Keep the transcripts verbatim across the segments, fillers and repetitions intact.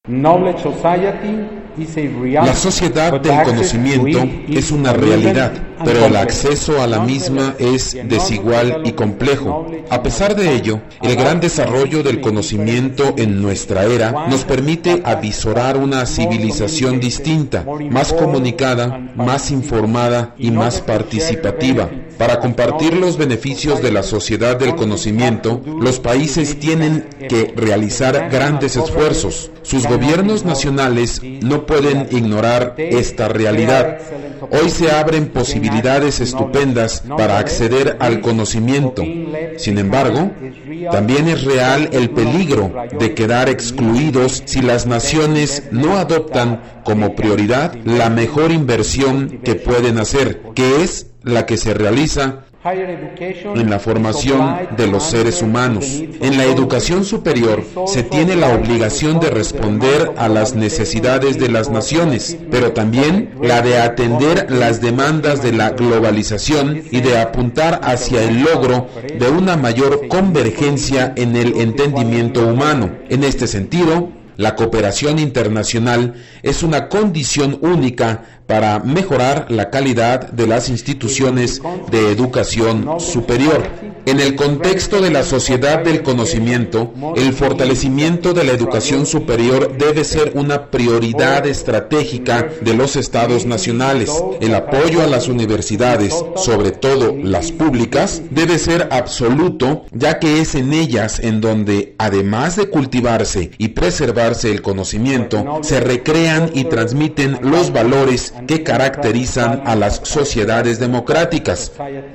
La sociedad del conocimiento es una realidad, pero el acceso a la misma es desigual y complejo. A pesar de ello, el gran desarrollo del conocimiento en nuestra era nos permite avisorar una civilización distinta, más comunicada, más informada y más participativa. Para compartir los beneficios de la sociedad del conocimiento, los países tienen que realizar grandes esfuerzos. Sus gobiernos nacionales no pueden ignorar esta realidad. Hoy se abren posibilidades estupendas para acceder al conocimiento. Sin embargo, también es real el peligro de quedar excluidos si las naciones no adoptan como prioridad la mejor inversión que pueden hacer, que es la que se realiza en la formación de los seres humanos. En la educación superior se tiene la obligación de responder a las necesidades de las naciones, pero también la de atender las demandas de la globalización y de apuntar hacia el logro de una mayor convergencia en el entendimiento humano. En este sentido, la cooperación internacional es una condición única para mejorar la calidad de las instituciones de educación superior. En el contexto de la sociedad del conocimiento, el fortalecimiento de la educación superior debe ser una prioridad estratégica de los estados nacionales. El apoyo a las universidades, sobre todo las públicas, debe ser absoluto, ya que es en ellas en donde, además de cultivarse y preservarse el conocimiento, se recrean y transmiten los valores que caracterizan a las sociedades democráticas.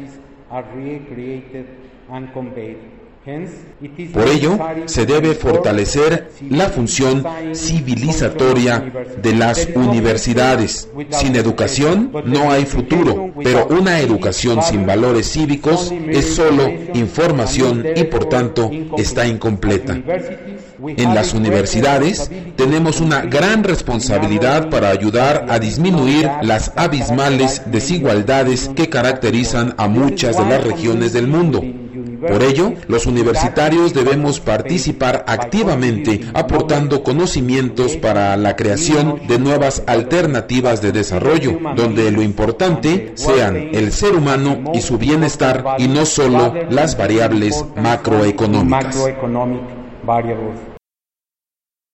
Por ello, se debe fortalecer la función civilizatoria de las universidades. Sin educación no hay futuro, pero una educación sin valores cívicos es solo información y por tanto está incompleta. En las universidades tenemos una gran responsabilidad para ayudar a disminuir las abismales desigualdades que caracterizan a muchas de las regiones del mundo. Por ello, los universitarios debemos participar activamente, aportando conocimientos para la creación de nuevas alternativas de desarrollo, donde lo importante sean el ser humano y su bienestar y no solo las variables macroeconómicas.